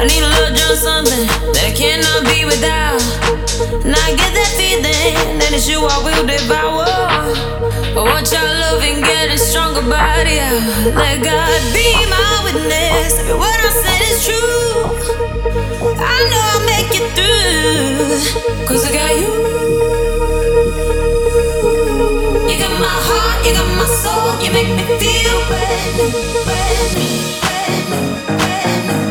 I need a little drunk something that I cannot be without. And I get that feeling that it's you I will devour. I want your loving getting stronger body out. Let God be my witness. Every word I said is true. I know I'll make it through. Cause I got you. You got my heart, you got my soul. You make me feel brand new, brand new, brand new, brand new.